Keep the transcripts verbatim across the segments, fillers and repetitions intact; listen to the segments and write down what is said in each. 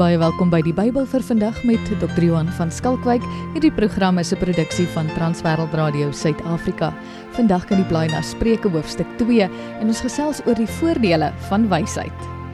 baie welkom by die Bybel vir vandag met dokter Johan van Skalkwyk. Hierdie program is 'n produksie van Transwêreld Radio Suid-Afrika. Vandag kan die blaai na Spreuke hoofstuk twee en ons gesels oor die voordele van wysheid.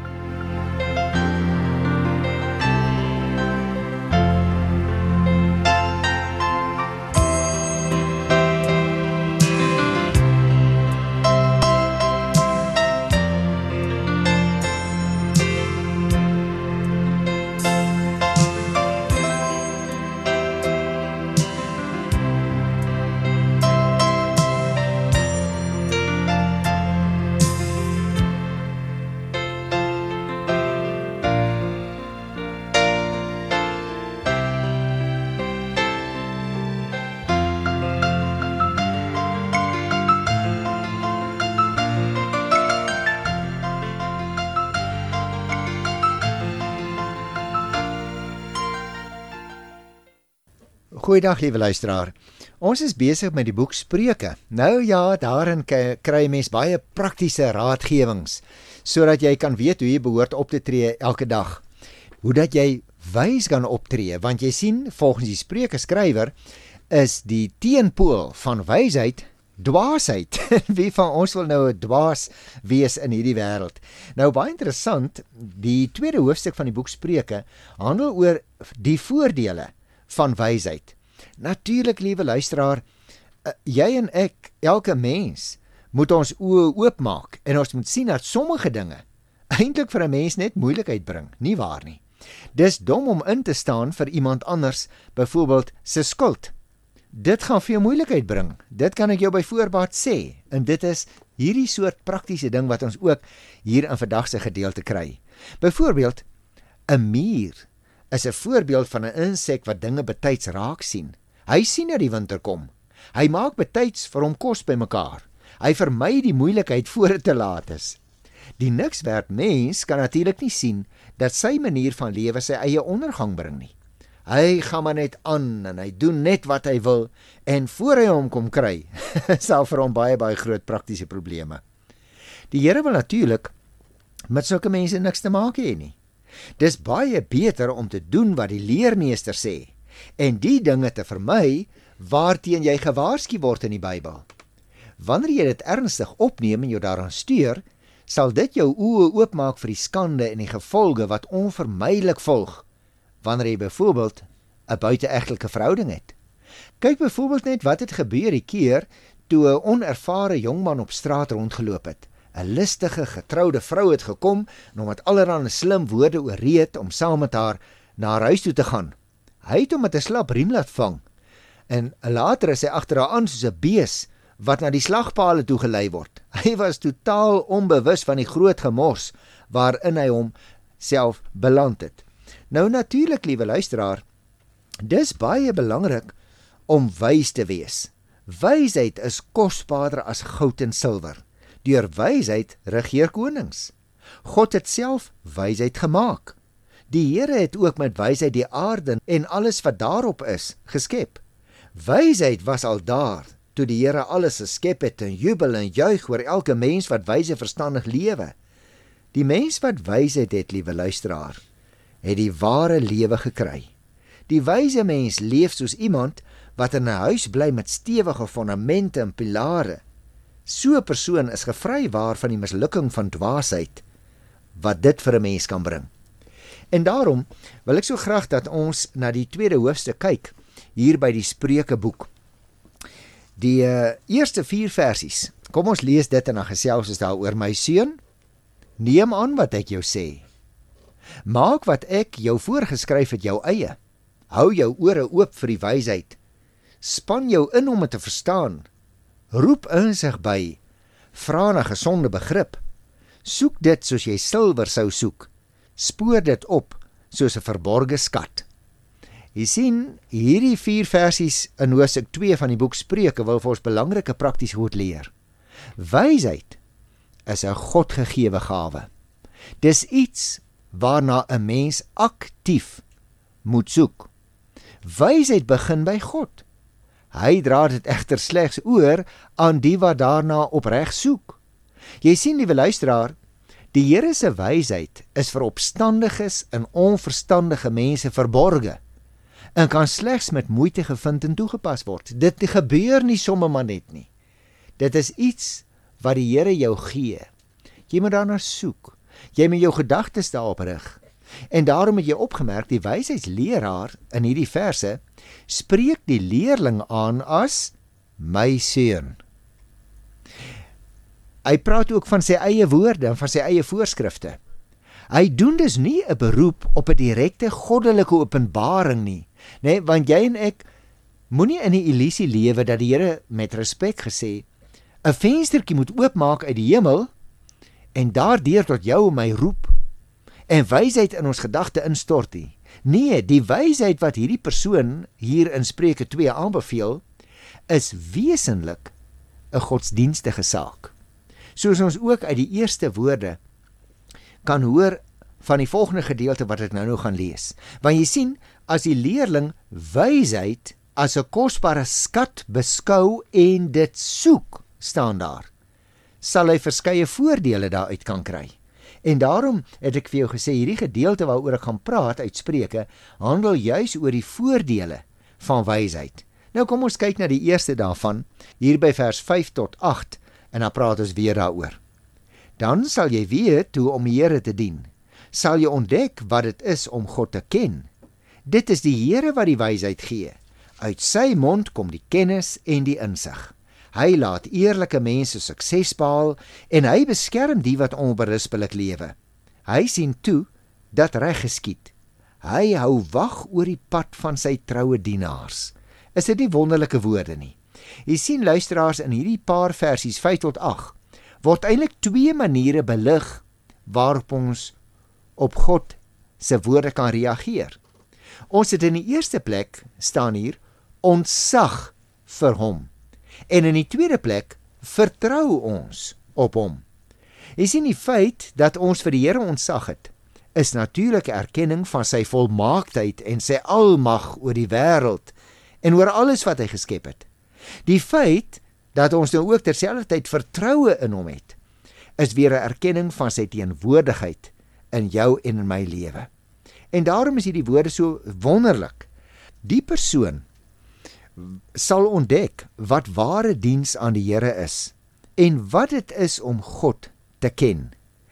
Goeiedag, liewe luisteraar. Ons is besig met die boek Spreuke. Nou ja, daarin kry mens baie praktiese raadgewings, sodat jy kan weet hoe jy behoort op te tree elke dag. Hoe dat jy wys kan optree, want jy sien, volgens die Spreuke skrywer, is die teenpool van wysheid dwaasheid. Wie van ons wil nou 'n dwaas wees in hierdie wêreld? Nou baie interessant, die tweede hoofstuk van die boek Spreuke handel oor die voordele van wysheid. Natuurlik, liewe luisteraar, jy en ek, elke mens, moet ons oë oopmaak en ons moet sien dat sommige dinge eintlik vir 'n mens net moeilikheid bring, nie waar nie. Dis dom om in te staan vir iemand anders, byvoorbeeld se skuld. Dit gaan vir jou moeilikheid bring. Dit kan ek jou by voorbaat sê. En dit is hierdie soort praktiese ding wat ons ook hier in vandag se gedeelte kry. Byvoorbeeld, 'n muur is 'n voorbeeld van 'n insek wat dinge betyds raak sien. Hy sien dat die winter kom. Hy maak betyds vir hom kos bymekaar. Hy vermy die moeilikheid voor dit te laat is. Die nikswerd mens kan natuurlik nie sien dat sy manier van lewe sy eie ondergang bring nie. Hy gaan maar net aan en hy doen net wat hy wil en voor hy hom kom kry, sal vir hom baie baie groot praktiese probleme. Die Here wil natuurlik met sulke mense niks te maak hê nie. Dis baie beter om te doen wat die leermeester sê en die dinge te vermy waarteen jy gewaarsku word in die Bybel. Wanneer jy dit ernstig opneem en jou daaraan stuur, sal dit jou oë oopmaak vir die skande en die gevolge wat onvermydelik volg wanneer jy byvoorbeeld 'n buiteegtelike verhouding het. Kyk byvoorbeeld net wat het gebeur die keer toe 'n onervare jongman op straat rondgeloop het. 'n Listige, getroude vrou het gekom en hom met allerlei slim woorde ooreed om saam met haar na haar huis toe te gaan. Hy het hom met 'n slap riem laat vang en later is hy agter haar aan soos 'n bees wat na die slagpale toe gelei word. Hy was totaal onbewus van die groot gemors waarin hy hom self beland het. Nou natuurlik, liewe luisteraar, dis baie belangrik om wys te wees. Wysheid is kosbaarder as goud en silwer. Deur wysheid regeer konings. God het self wysheid gemaak. Die Here het ook met wysheid die aarde en alles wat daarop is, geskep. Wysheid was al daar toe die Here alles geskep het en jubel en juig oor elke mens wat wyse verstandig lewe. Die mens wat wysheid het, liewe luisteraar, het die ware lewe gekry. Die wyse mens leef soos iemand wat in 'n huis bly met stewige fondamente en pilare. So 'n persoon is gevrywaar van die mislukking van dwaasheid wat dit vir 'n mens kan bring. En daarom wil ek so graag dat ons na die tweede hoofstuk kyk hier by die Spreukeboek. Die uh, eerste vier versies. Kom ons lees dit en dan gesels ons daaroor. My seun, neem aan wat ek jou sê. Maak wat ek jou voorgeskryf het jou eie. Hou jou ore oop vir die wysheid. Span jou in om dit te verstaan. Roep insig by. Vra na gesonde begrip. Soek dit soos jy silwer sou soek. Spoor dit op soos 'n verborgde skat. Jy sien, hierdie vier versies in hoofstuk twee van die boek Spreuke wil vir ons belangrike praktiese goed leer. Wysheid is 'n godgegewe gawe. Dis iets waarna 'n mens aktief moet soek. Wysheid begin by God. Hy dra dit egter slegs oor aan die wat daarna opreg soek. Jy sien, liewe luisteraar, Die Here se wysheid is vir opstandiges en onverstandige mense verborge en kan slegs met moeite gevind en toegepas word. Dit gebeur nie sommer maar net nie. Dit is iets wat die Here jou gee. Jy moet daarna soek. Jy moet jou gedagtes daarop rig. En daarom het jy opgemerk, die wysheidsleraar in hierdie verse spreek die leerling aan as my seun. Hy praat ook van sy eie woorde en van sy eie voorskrifte. Hy doen dus nie 'n beroep op 'n direkte goddelike openbaring nie, nee, want jy en ek moenie in die illusie lewe dat die Here met respek gesê 'n venstertjie moet oopmaak uit die hemel en daardeur tot jou en my roep en wysheid in ons gedagte instort nie. Nee, die wysheid wat hierdie persoon hier in Spreuke twee aanbeveel, is wesenlik 'n godsdienstige saak. Soos ons ook uit die eerste woorde kan hoor van die volgende gedeelte wat ek nou nou gaan lees. Want jy sien, as die leerling wysheid as 'n kosbare skat beskou en dit soek, staan daar, sal hy verskeie voordele daaruit kan kry. En daarom het ek vir jou gesê, hierdie gedeelte waaroor ek gaan praat uit Spreuke, handel juis oor die voordele van wysheid. Nou kom ons kyk na die eerste daarvan, hier by vers vyf tot agt, en dan praat ons weer daaroor. Dan sal jy weet hoe om die Here te dien. Sal jy ontdek wat dit is om God te ken. Dit is die Here wat die wysheid gee. Uit sy mond kom die kennis en die insig. Hy laat eerlike mense sukses behaal en hy beskerm die wat onberispelik lewe. Hy sien toe dat reg geskied. Hy hou wag oor die pad van sy troue dienaars. Is dit nie wonderlike woorde nie? Jy sien, luisteraars, in hierdie paar versies vyf tot agt word eintlik twee maniere belig waarop ons op God se woorde kan reageer. Ons het in die eerste plek staan hier ontzag vir hom. En in die tweede plek vertrou ons op hom. Jy sien, die feit dat ons vir die Here ontzag het, is natuurlike erkenning van sy volmaaktheid en sy almag oor die wêreld en oor alles wat hy geskep het. Die feit dat ons nou ook terselfdertyd vertroue in hom het, is weer 'n erkenning van sy teenwoordigheid in jou en in my lewe. En daarom is hierdie woorde so wonderlik. Die persoon sal ontdek wat ware diens aan die Here is en wat dit is om God te ken.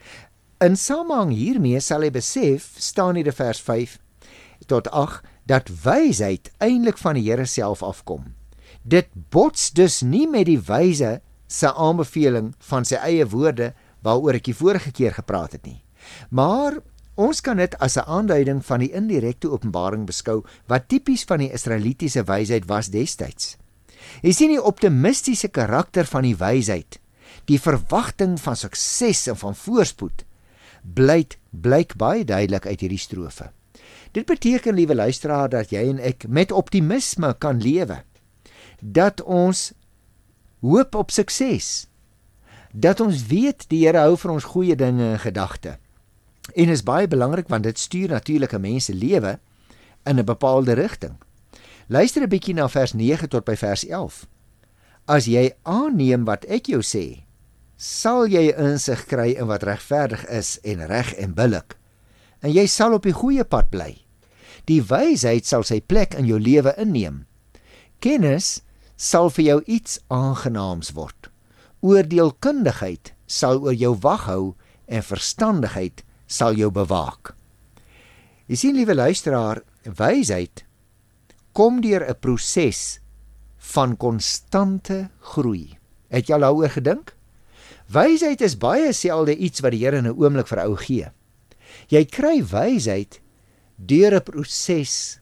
In samehang hiermee sal hy besef, staan hier in vers vyf tot agt, dat wysheid eintlik van die Here self afkom. Dit bots dus nie met die wyse se aanbeveling van sy eie woorde waaroor ek die vorige keer gepraat het nie. Maar ons kan dit as 'n aanduiding van die indirekte openbaring beskou wat tipies van die Israelitiese wysheid was destyds. Jy sien die optimistiese karakter van die wysheid, die verwagting van sukses en van voorspoed, blyk blyk baie duidelik uit hierdie strofe. Dit beteken, liewe luisteraar, dat jy en ek met optimisme kan lewe, dat ons hoop op sukses, dat ons weet die Here hou vir ons goeie dinge in gedagte. En is baie belangrik want dit stuur natuurlik 'n mens se lewe in 'n bepaalde rigting. Luister 'n bietjie na vers nege tot by vers elf. As jy aanneem wat ek jou sê, sal jy insig kry in wat regverdig is en reg en billik, en jy sal op die goeie pad bly. Die wysheid sal sy plek in jou lewe inneem. Kennis sal vir jou iets aangenaams word. Oordeelkundigheid sal oor jou wag hou en verstandigheid sal jou bewaak. Jy sien, liewe luisteraar, wysheid kom deur 'n proses van konstante groei. Het jy al daaroor gedink? Wysheid is baie selde iets wat die Here in 'n oomblik vir ou gee. Jy kry wysheid deur 'n proses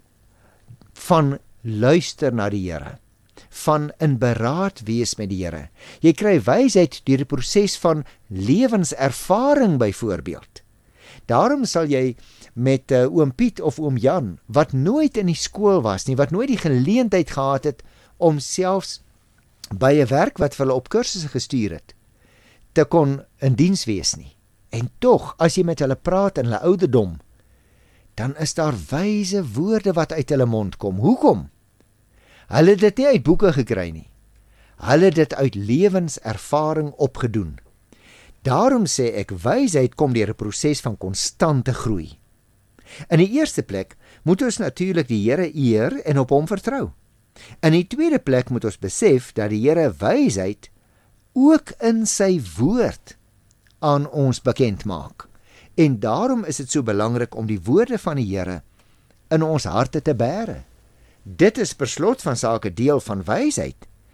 van luister na die Here, van in beraad wees met die Here. Jy kry wysheid deur 'n proses van lewenservaring byvoorbeeld. Daarom sal jy met uh, oom Piet of oom Jan, wat nooit in die skool was nie, wat nooit die geleentheid gehad het om selfs by 'n werk wat vir hulle op kursusse gestuur het, te kon in diens wees nie. En tog, as jy met hulle praat in hulle ouderdom, dan is daar wyse woorde wat uit hulle mond kom. Hoekom? Hulle het dit nie uit boeke gekry nie. Hulle het dit uit lewenservaring opgedoen. Daarom sê ek, wysheid kom deur 'n proses van konstante groei. In die eerste plek moet ons natuurlik die Here eer en op hom vertrou. In die tweede plek moet ons besef dat die Here wysheid ook in sy woord aan ons bekend maak. En daarom is dit so belangrik om die woorde van die Here in ons harte te bære. Dit is per slot van sake deel van wysheid.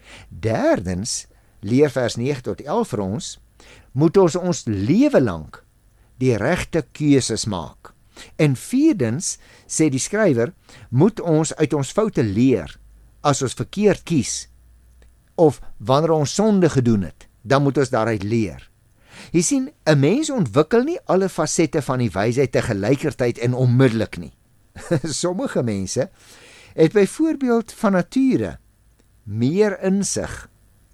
Derdens, leer vers nege tot elf vir ons, moet ons ons lewe lank die regte keuses maak. En vierdens, sê die skrywer, moet ons uit ons foute leer as ons verkeerd kies, of wanneer ons sonde gedoen het, dan moet ons daaruit leer. Jy sien, 'n mens ontwikkel nie alle fasette van die wysheid te gelykertyd en onmiddellik nie. Sommige mense het byvoorbeeld van nature meer insig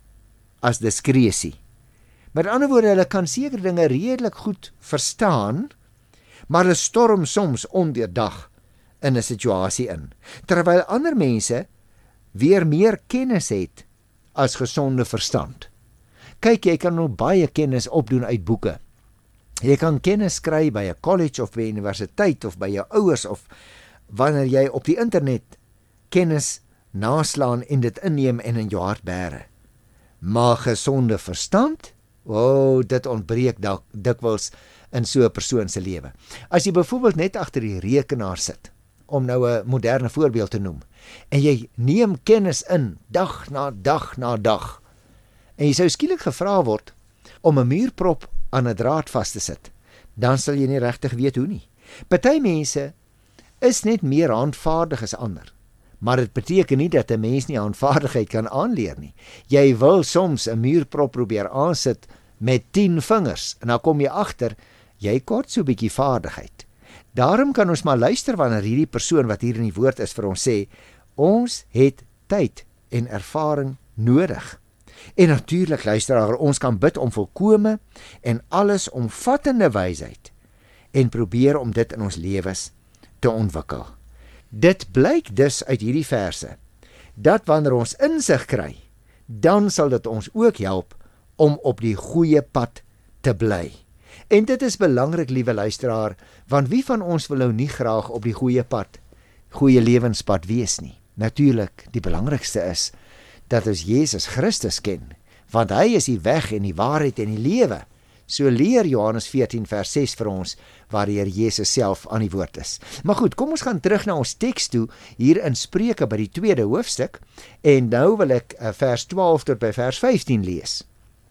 as diskresie. Met ander woorde, hulle kan sekere dinge redelik goed verstaan, maar hulle storm soms ondeurdag in 'n situasie in, terwyl ander mense weer meer kennis het as gesonde verstand. Kyk, jy kan nou baie kennis opdoen uit boeke. Jy kan kennis kry by 'n college of by 'n universiteit of by jou ouers of wanneer jy op die internet kennis naslaan en dit inneem en in jou hart bære. Maar gesonde verstand, o, oh, dit ontbreek dikwels in so 'n persoon se lewe. As jy byvoorbeeld net agter die rekenaar sit, om nou 'n moderne voorbeeld te noem, en jy neem kennis in dag na dag na dag, en jy sou skielik gevra word om 'n muurprop aan 'n draad vas te sit, dan sal jy nie regtig weet hoe nie. Party mense is net meer handvaardig as ander, maar dit beteken nie dat 'n mens nie handvaardigheid kan aanleer nie. Jy wil soms 'n muurprop probeer aansit met tien vingers, en dan kom jy agter, jy kort so 'n bietjie vaardigheid. Daarom kan ons maar luister wanneer hierdie persoon wat hier in die woord is vir ons sê, ons het tyd en ervaring nodig. En natuurlik, luisteraar, ons kan bid om volkome en alles omvattende wysheid en probeer om dit in ons lewens te ontwikkel. Dit blyk dus uit hierdie verse, dat wanneer ons insig kry, dan sal dit ons ook help om op die goeie pad te bly. En dit is belangrik, liewe luisteraar, want wie van ons wil nou nie graag op die goeie pad, goeie lewenspad wees nie? Natuurlik, die belangrikste is dat ons Jesus Christus ken, want hy is die weg en die waarheid en die lewe. So leer Johannes veertien vers ses vir ons, waar die Here Jesus self aan die woord is. Maar goed, kom ons gaan terug na ons teks toe, hier in Spreuke by die tweede hoofstuk, en nou wil ek uh, vers twaalf tot by vers vyftien lees.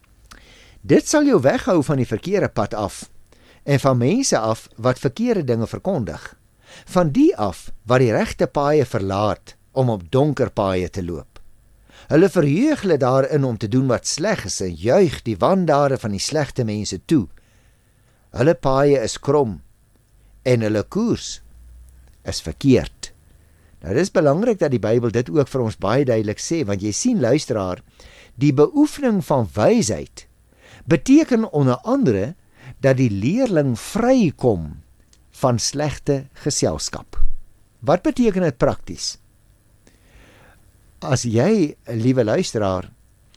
Dit sal jou weghou van die verkeerde pad af, en van mense af wat verkeerde dinge verkondig, van die af wat die regte paaie verlaat, om op donker paaie te loop. Hulle verheug hulle daarin om te doen wat sleg is en juig die wandade van die slegte mense toe. Hulle paaie is krom en hulle koers is verkeerd. Nou, dit is belangrik dat die Bybel dit ook vir ons baie duidelik sê, want jy sien, luisteraar, die beoefening van wysheid beteken onder andere dat die leerling vrykom van slegte geselskap. Wat beteken dit prakties? As jy, liewe luisteraar,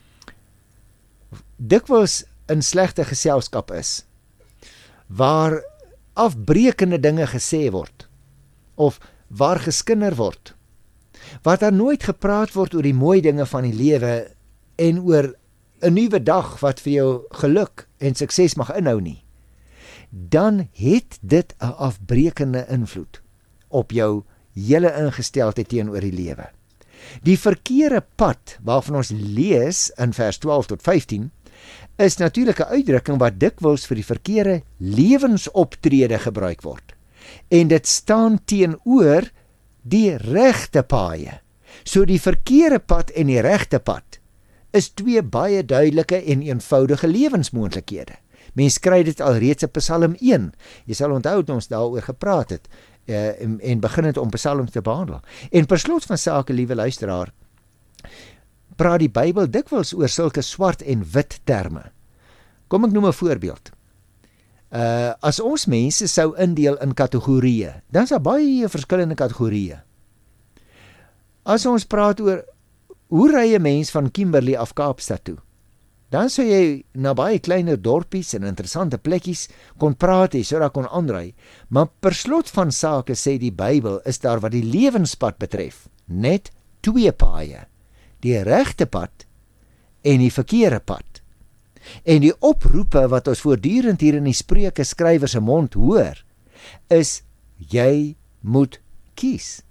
dikwels in slegte geselskap is, waar afbreekende dinge gesê word, of waar geskinder word, waar daar nooit gepraat word oor die mooi dinge van die lewe en oor 'n nuwe dag wat vir jou geluk en sukses mag inhou nie, dan het dit 'n afbreekende invloed op jou hele ingesteldheid teenoor die lewe. Die verkeerde pad waarvan ons lees in vers twaalf tot vyftien is natuurlik 'n uitdrukking wat dikwels vir die verkeerde lewensoptrede gebruik word. En dit staan teenoor die regte paaie. So die verkeerde pad en die regte pad is twee baie duidelike en eenvoudige lewensmoontlikhede. Mens kry dit al reeds in Psalm een. Jy sal onthou dat ons daaroor gepraat het. Uh, en, en begin het om psalms te behandel. En per slot van sake, liewe luisteraar, praat die Bybel dikwels oor sulke swart en wit terme. Kom ek noem 'n voorbeeld. Uh, as ons mense sou indeel in kategorieë, dan is daar baie verskillende kategorieë. As ons praat oor hoe ry 'n mens van Kimberley af Kaapstad toe, dan sou jy na baie kleiner dorpies en interessante plekkies kon praat, jy sou daar kon aanry. Maar per slot van sake sê die Bybel, is daar wat die lewenspad betref, net twee paaie, die regte pad en die verkeerde pad. En die oproepe wat ons voortdurend hier in die Spreuke skrywer se mond hoor, is jy moet kies.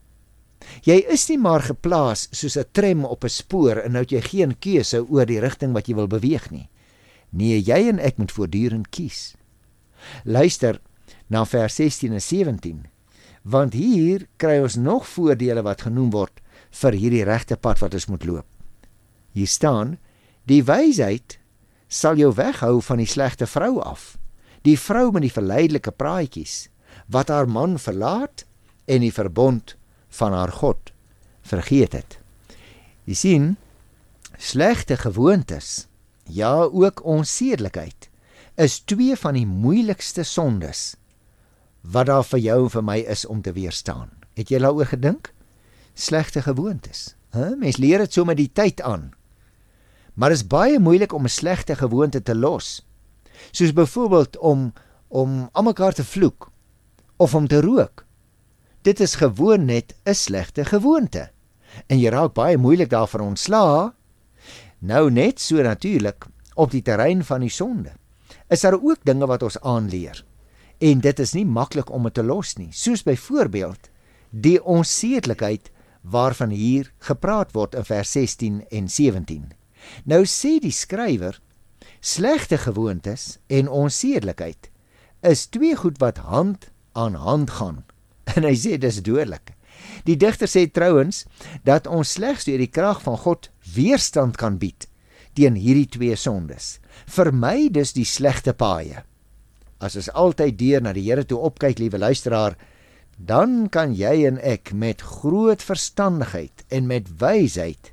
Jy is nie maar geplaas soos 'n tram op 'n spoor en nou het jy geen keuse oor die rigting wat jy wil beweeg nie. Nee, jy en ek moet voortdurend kies. Luister na vers sestien en sewentien, want hier kry ons nog voordele wat genoem word vir hierdie regte pad wat ons moet loop. Hier staan, die wysheid sal jou weghou van die slegte vrou af, die vrou met die verleidelike praatjies, wat haar man verlaat en die verbond van haar God vergeet het. Jy sien, slegte gewoontes, ja ook onsedelikheid, is twee van die moeilikste sondes wat daar vir jou en vir my is om te weerstaan. Het jy daaroor gedink? Slegte gewoontes. Huh? Mens leer dit so met die tyd aan. Maar is baie moeilik om 'n slegte gewoonte te los. Soos byvoorbeeld om om aan mekaar te vloek of om te rook. Dit is gewoon net 'n slegte gewoonte. En jy raak baie moeilik daarvan ontslaa. Nou net so natuurlik op die terrein van die sonde. Is daar ook dinge wat ons aanleer. En dit is nie maklik om dit te los nie. Soos byvoorbeeld die onsedelikheid waarvan hier gepraat word in vers sestien en sewentien. Nou sê die skrywer, slegte gewoontes en onsedelikheid is twee goed wat hand aan hand gaan. En hy sê dis dodelik. Die digter sê trouens dat ons slegs deur die krag van God weerstand kan bied teen hierdie twee sondes. Vermy dus die slegte paaie. As ons altyd deur na die Here toe opkyk, liewe luisteraar, dan kan jy en ek met groot verstandigheid en met wysheid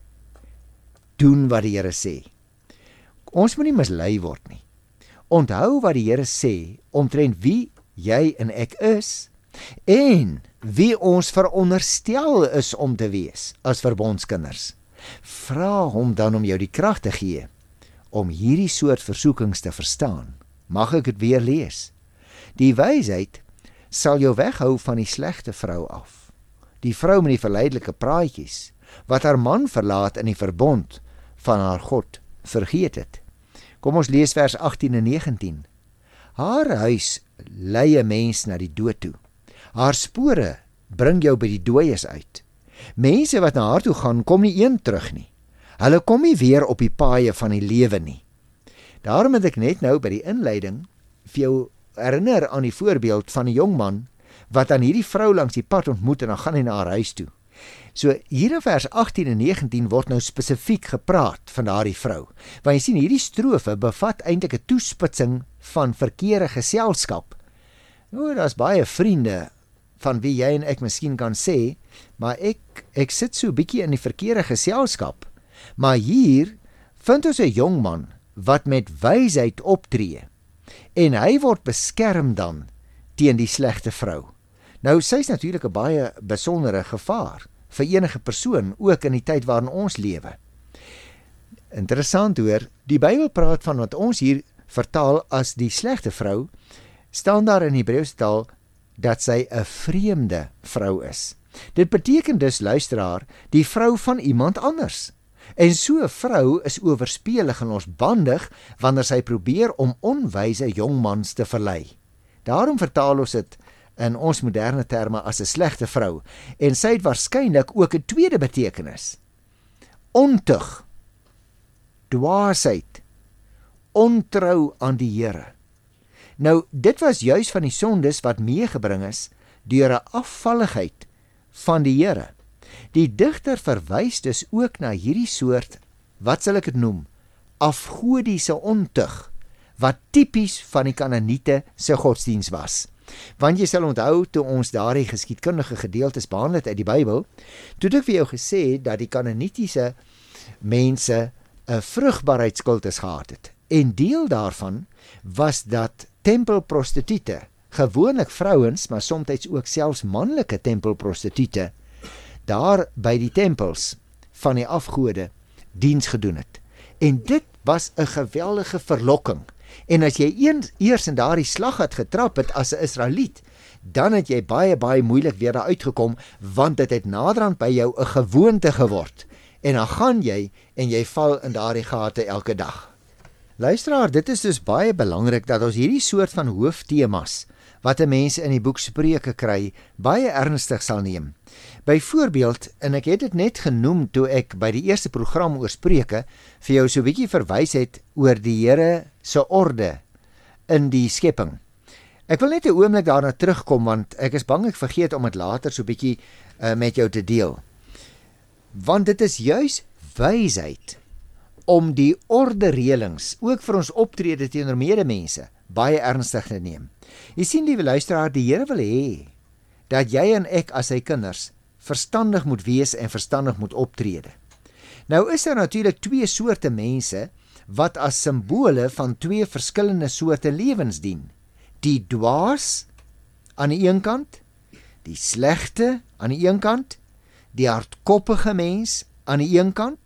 doen wat die Here sê. Ons moet nie mislei word nie. Onthou wat die Here sê omtrent wie jy en ek is en wie ons veronderstel is om te wees as verbondskinders. Vra hom dan om jou die krag te gee om hierdie soort versoekings te verstaan. Mag ek dit weer lees? Die wysheid sal jou weghou van die slegte vrou af. Die vrou met die verleidelike praatjies, wat haar man verlaat in die verbond van haar God vergeet het. Kom ons lees vers agttien en negentien. Haar huis lei 'n mens na die dood toe. Haar spore bring jou by die dooies uit. Mense wat na haar toe gaan, kom nie een terug nie. Hulle kom nie weer op die paaie van die lewe nie. Daarom het ek net nou by die inleiding vir jou herinner aan die voorbeeld van 'n jong man wat aan hierdie vrou langs die pad ontmoet en dan gaan hy na haar huis toe. So hier in vers agttien en negentien word nou spesifiek gepraat van daardie vrou. Want jy sien, hierdie strofe bevat eintlik 'n toespitsing van verkeerde geselskap. Nou, daar's baie vriende van wie jy en ek miskien kan sê, maar ek ek sit so 'n bietjie in die verkeerde geselskap. Maar hier vind ons 'n jong man wat met wysheid optree en hy word beskerm dan teen die slegte vrou. Nou, sy is natuurlik 'n baie besondere gevaar vir enige persoon, ook in die tyd waarin ons lewe. Interessant hoor, die Bybel praat van wat ons hier vertaal as die slegte vrou, staan daar in Hebreëse taal dat sy 'n vreemde vrou is. Dit beteken dus, luisteraar, die vrou van iemand anders. En so 'n vrou is oorspelig en losbandig wanneer sy probeer om onwyse jongmans te verlei. Daarom vertaal ons dit in ons moderne terme as 'n slegte vrou, en sy het waarskynlik ook 'n tweede betekenis. Ontug, dwaasheid, ontrou aan die Here. Nou, dit was juis van die sondes wat meegebring is deur 'n afvalligheid van die Here. Die digter verwys dus ook na hierdie soort, wat sal ek dit noem, afgodiese ontug, wat tipies van die Kanaaniete se godsdiens was. Want jy sal onthou, toe ons daardie geskiedkundige gedeeltes behandel het uit die Bybel, toe het ek vir jou gesê dat die Kanaanitiese mense 'n vrugbaarheidskultus gehad het. En deel daarvan was dat tempelprostituie, gewoonlik vrouens, maar soms ook selfs manlike tempelprostituie, daar by die tempels van die afgode diens gedoen het. En dit was 'n geweldige verlokking. En as jy eens eers in daardie slag het getrap het as 'n Israeliet, dan het jy baie baie moeilik weer daar uitgekom, want dit het naderhand by jou 'n gewoonte geword. En dan gaan jy en jy val in daardie gate elke dag. Luisteraar, dit is dus baie belangrik dat ons hierdie soort van hooftemas wat 'n mens in die boek Spreuke kry, baie ernstig sal neem. Byvoorbeeld, en ek het dit net genoem toe ek by die eerste program oor Spreuke vir jou so 'n bietjie verwys het oor die Here se orde in die skepping. Ek wil net 'n oomblik daarna terugkom, want ek is bang ek vergeet om dit later so 'n bietjie uh, met jou te deel. Want dit is juis wysheid om die orde reëlings, ook vir ons optrede teenoor medemense, baie ernstig te neem. Jy sien, liewe luisteraar, die Here wil hê dat jy en ek as sy kinders verstandig moet wees en verstandig moet optrede. Nou is daar natuurlik twee soorte mense wat as simbole van twee verskillende soorte lewens dien. Die dwaas aan die een kant, die slegte aan die een kant, die hardkoppige mens aan die een kant,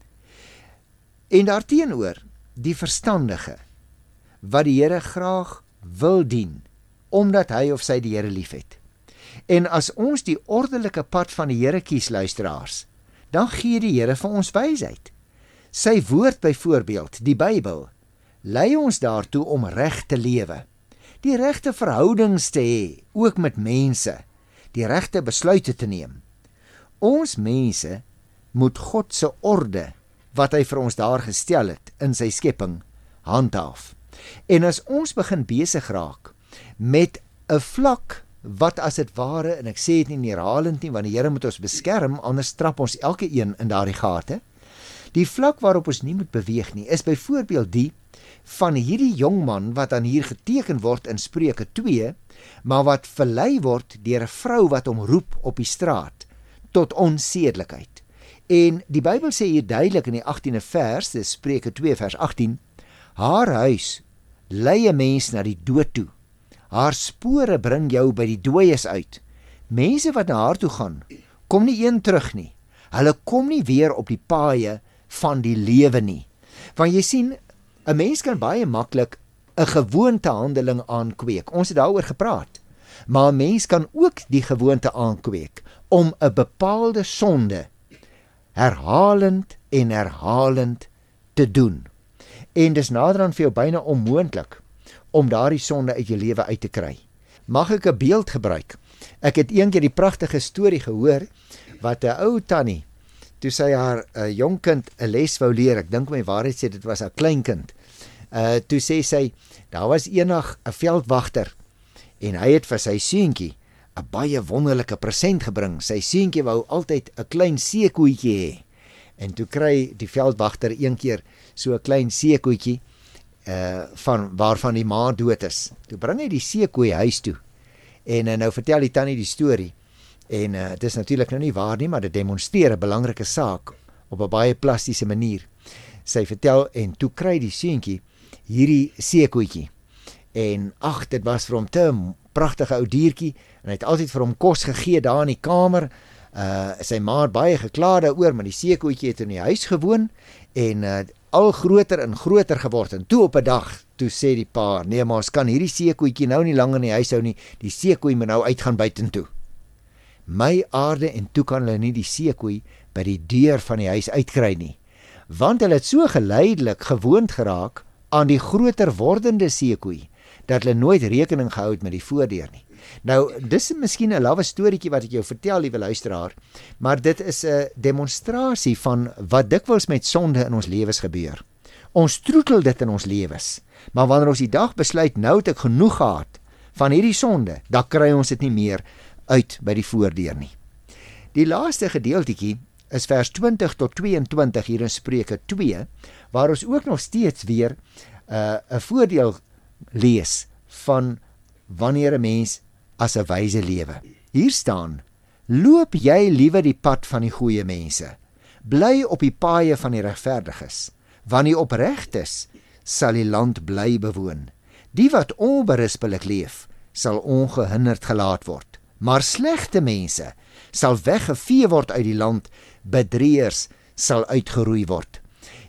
en daarteenoor die verstandige, wat die Here graag wil dien, omdat hy of sy die Here liefhet. En as ons die ordelike pad van die Here kies, luisteraars, dan gee die Here vir ons wysheid. Sy woord byvoorbeeld, die Bybel, lei ons daartoe om reg te lewe, die regte verhoudings te hê, ook met mense, die regte besluite te neem. Ons mense moet God se orde, wat hy vir ons daar gestel het in sy skepping, handhaaf. En as ons begin besig raak met 'n vlak wat as dit ware, en ek sê dit nie herhalend nie, want die Here moet ons beskerm, anders trap ons elke een in daardie gate. Die vlak waarop ons nie moet beweeg nie, is byvoorbeeld die van hierdie jong man wat dan hier geteken word in Spreuke twee, maar wat verlei word deur 'n vrou wat hom roep op die straat tot onsedelikheid. En die Bybel sê hier duidelik in die agtiende vers, dis Spreuke twee vers agttien, haar huis lei 'n mens na die dood toe. Haar spore bring jou by die dooies uit. Mense wat na haar toe gaan, kom nie een terug nie. Hulle kom nie weer op die paaie van die lewe nie. Want jy sien, 'n mens kan baie maklik 'n gewoontehandeling aankweek. Ons het daaroor gepraat. Maar 'n mens kan ook die gewoonte aankweek om 'n bepaalde sonde herhalend en herhalend te doen. En dis naderhand vir jou byna onmoontlik om daardie sonde uit jou lewe uit te kry. Mag ek 'n beeld gebruik? Ek het eendag die pragtige storie gehoor wat 'n ou tannie, toe sy haar 'n uh, jong kind 'n les wou leer, ek dink my waarheid sê dit was 'n klein kind. Uh toe sê sy, daar was eendag 'n veldwagter en hy het vir sy seuntjie 'n baie wonderlike present gebring. Sy seuntjie wou altyd 'n klein seekoetjie hê. En toe kry die veldwagter een keer so 'n klein seekoetjie uh van waarvan die ma dood is. Toe bring hy die seekoei huis toe. En uh, nou vertel die tannie die storie. En uh, dit is natuurlik nou nie waar nie, maar dit demonstreer 'n belangrike saak op 'n baie plastiese manier. Sy vertel, en toe kry die seuntjie hierdie seekoetjie. En ag, dit was vir hom te 'n pragtige ou diertjie, en hy het altyd vir hom kos gegee daar in die kamer. Uh, sy ma het baie gekla daaroor, maar die seekoetjie het in die huis gewoon, en uh, al groter en groter geword. En toe op 'n dag, toe sê die pa, nee, maar ons kan hierdie seekoetjie nou nie langer in die huis hou nie, die seekoei moet nou uitgaan buitentoe. My aarde, en toe kan hulle nie die seekoei by die deur van die huis uitkry nie, want hulle het so geleidelik gewoond geraak aan die groter wordende seekoei, dat hulle nooit rekening gehou het met die voordeur nie. Nou, dis miskien 'n lawwe storieetjie wat ek jou vertel, liewe luisteraar, maar dit is 'n demonstrasie van wat dikwels met sonde in ons lewens gebeur. Ons troetel dit in ons lewens, maar wanneer ons die dag besluit, nou het ek genoeg gehad van hierdie sonde, dan kry ons dit nie meer uit by die voordeur nie. Die laaste gedeeltjie is vers twintig tot tweeëntwintig hier in Spreuke twee, waar ons ook nog steeds weer 'n uh, 'n voordeel lees van wanneer 'n mens as 'n wyse lewe. Hier staan: loop jy liewe die pad van die goeie mense, bly op die paaie van die regverdiges, want die opregtes sal die land bly bewoon. Die wat onberispelik leef, sal ongehinderd gelaat word, maar slegte mense sal weggevee word uit die land, bedrieërs sal uitgeroei word.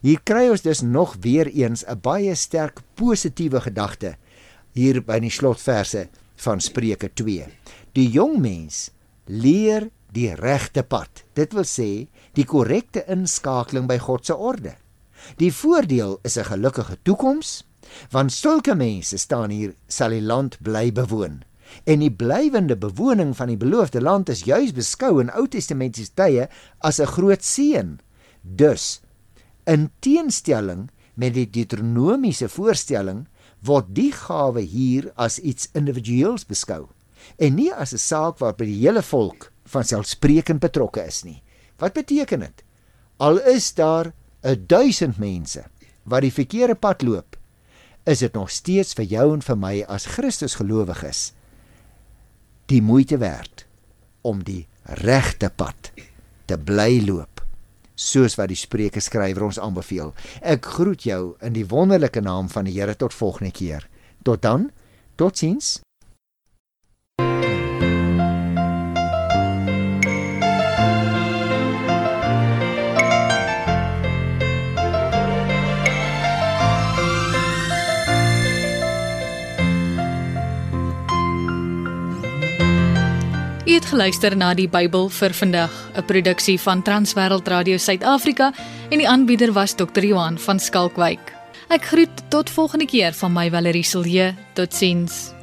Hier kry ons dus nog weer eens 'n baie sterk positiewe gedagte hier by die slotverse van Spreuke twee. Die jong mens leer die regte pad, dit wil sê die korrekte inskakeling by God se orde. Die voordeel is 'n gelukkige toekoms, want sulke mense staan hier, sal die land bly bewoon. En die blywende bewoning van die beloofde land is juis beskou in Ou Testamentiese tye as 'n groot seën. Dus, in teenstelling met die Deuteronomiese voorstelling, word die gawe hier as iets individueels beskou, en nie as 'n saak waarby die hele volk vanselfsprekend betrokke is nie. Wat beteken dit? Al is daar 'n duisend mense wat die verkeerde pad loop, is dit nog steeds vir jou en vir my as Christus gelowiges die moeite werd om die regte pad te bly loop, soos wat die Spreuke skrywer ons aanbeveel. Ek groet jou in die wonderlike naam van die Here tot volgende keer. Tot dan, totsiens. U het geluister na die Bybel vir vandag, 'n produksie van Transwêreld Radio Suid-Afrika en die aanbieder was dokter Johan van Skalkwyk. Ek groet tot volgende keer van my Valerie Silje. Totsiens.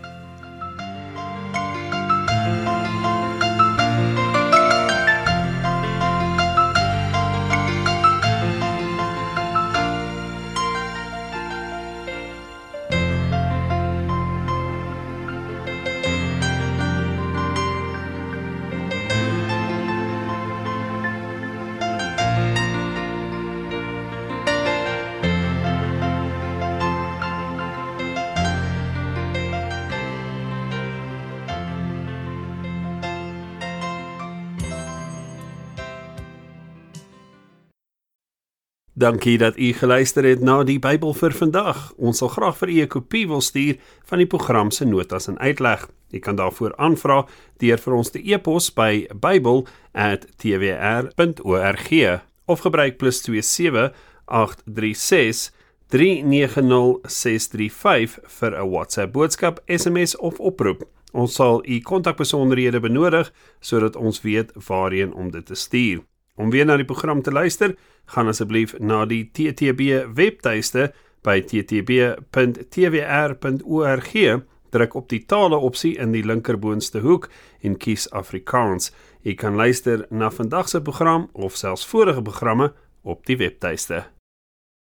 Dankie dat u geluister het na die Bybel vir vandag. Ons sal graag vir u 'n kopie wil stuur van die program se notas en uitleg. U kan daarvoor aanvra deur vir ons te e-pos by bybel at t w r punt org of gebruik plus twee sewe agt drie ses drie nege nul ses drie vyf vir 'n WhatsApp boodskap, S M S of oproep. Ons sal u kontakbesonderhede benodig sodat ons weet waarheen om dit te stuur. Om weer na die program te luister, gaan asseblief na die T T B webtuiste by t t b punt t w r punt org, druk op die tale opsie in die linkerboonste hoek en kies Afrikaans. Jy kan luister na vandag se program of selfs vorige programme op die webtuiste.